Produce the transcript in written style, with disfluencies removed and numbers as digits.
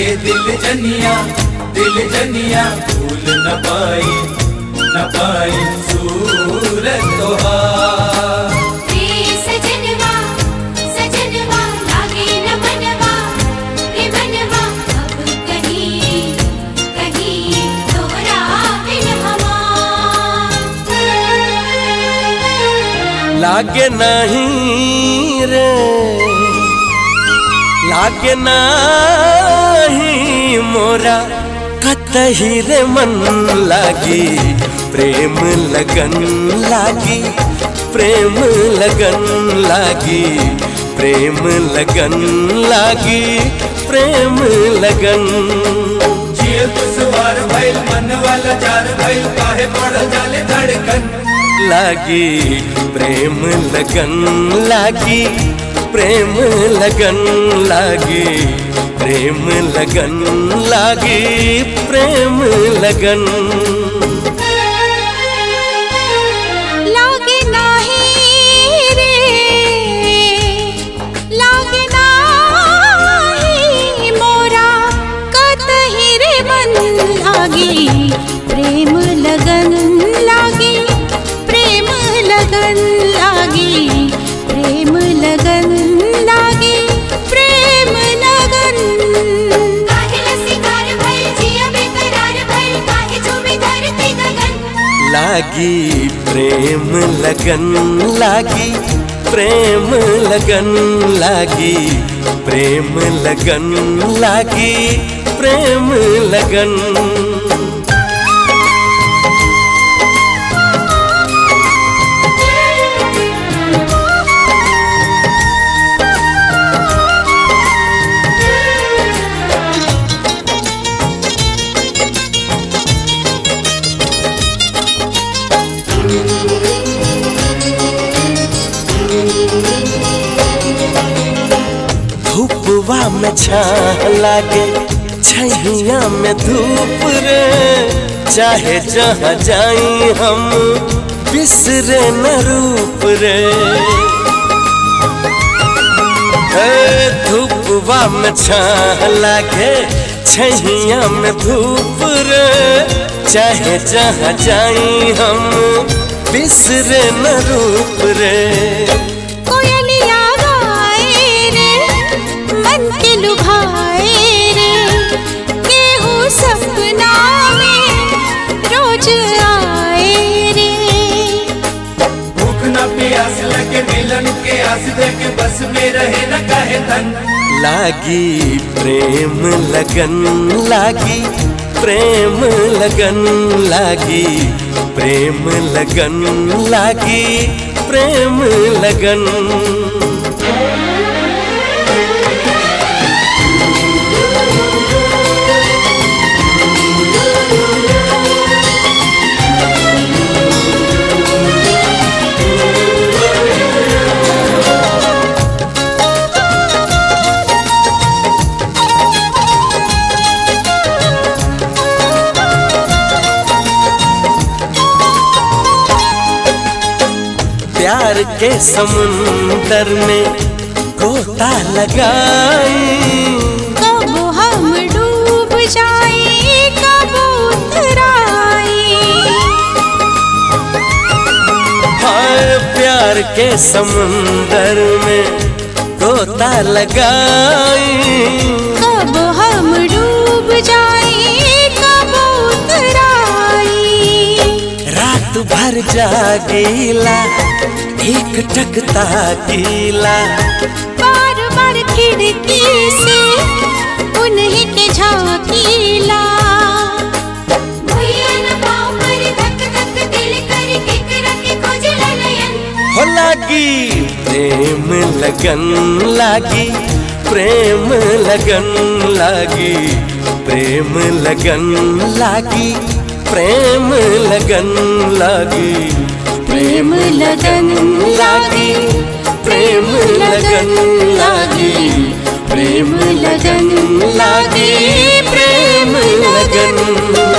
दिल जनिया भूल न पाई सूरत तोहार। सजनवा सजनवा लागे न मनवा रे मनवा अब कहीं कहीं तोरा बिन हमार। लागे नहीं रे लागे नहीं मोरा कतही रे मन लागी प्रेम लगन लागी प्रेम लगन लागी प्रेम लगन लागी प्रेम लगन। जियल दुश्वार भइल मन वाला जार भइल काहे पड़ल जाले धड़कन लागी प्रेम लगन लागी प्रेम लगन लागी प्रेम लगन लागी प्रेम लगन। लागे नाही रे लागे नाही मोरा कतही रे मन लागी प्रेम लगन लागी प्रेम लगन लागी प्रेम लगन लागी प्रेम लगन। काहे लसीकार भइल जिया बेकरार भइल काहे झूमे धरती गगन लागी प्रेम लगन लागी प्रेम लगन लागी प्रेम लगन लागी प्रेम लगन। धूपवा में छाह लागे छैया में धूप रे चाहे जहाँ जाई हम बिसरे न रूप रे। धूपवा में छाह लागे छैया में धूप रे चाहे जहाँ जाई हम बिसरे न रूप रे। मिलन के आस देके बस में रहे न काहे धन लागी प्रेम लगन लागी प्रेम लगन लागी प्रेम लगन लागी प्रेम लगन। प्यार के समुंदर में गोता लगाई कब हम डूब जाए कब उतराई। हाय प्यार के समुंदर में गोता लगाई कब हम डूब जाए कब उतराई। रात भर जागीला एक टकता गीला बार बार खिड़की से उन्हीं के झांकीला। भैया न पाँव पर धक धक दिल कर केकरा के खोजला नयन हो लागी प्रेम लगन लागी प्रेम लगन लागी प्रेम लगन लागी प्रेम लगन लागी प्रेम लगन लागी प्रेम लगन लागी प्रेम लगन लागी प्रेम लगन।